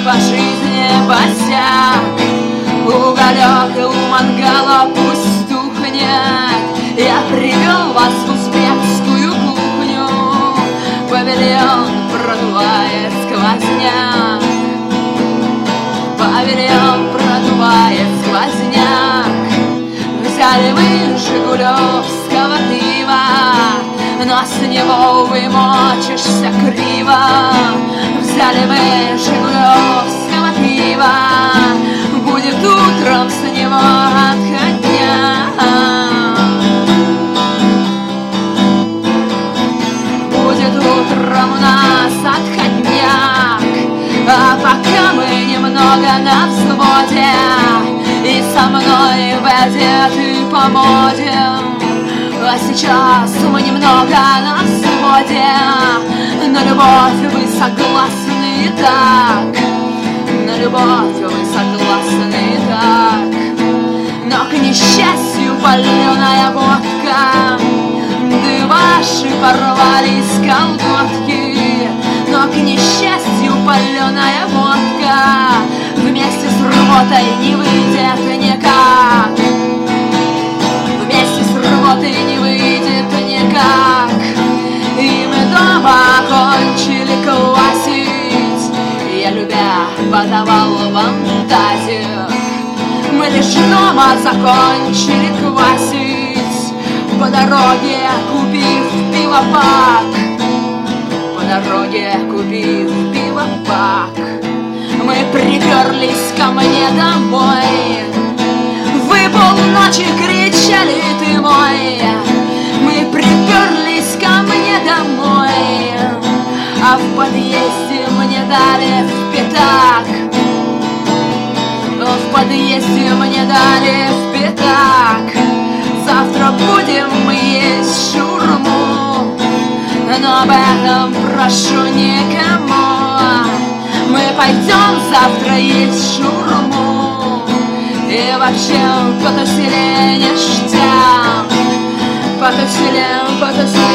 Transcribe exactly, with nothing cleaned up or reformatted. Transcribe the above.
по жизни босяк. Уголек у мангала пусть тухнет. Я привел вас в узбекскую кухню. Павильон продувает сквозняк. Павильон продувает сквозняк. Взяли мы жигулевского пива, но с него вымочишься криво. Взяли мы жигулевского пива, будет утром с него отходняк. Будет утром у нас отходняк. А пока мы немного на взводе, и со мной в одеты по моде. А сейчас мы немного на взводе. На любовь вы согласны и так. На любовь вы согласны и так. Но к несчастью паленая водка, да ваши порвались колготки. Но к несчастью паленая водка вместе с рвотой не выйдет никак. Вместе с рвотой не выйдет никак. И мы дома кончили квасить. Я, любя, подавал вам тазик. Мы лишь дома закончили квасить, по дороге купив пивопак. По дороге купив пивопак. Мы приперлись ко мне домой. Вы полночи кричали, ты мой. Мы приперлись ко мне домой, а в подъезде мне дали в пятак. В подъезде мне дали в пятак. Завтра будем мы есть шаурму, но об этом прошу никому. Мы пойдем завтра есть шаурму и вообще потусили ништяк. Потусили, потусили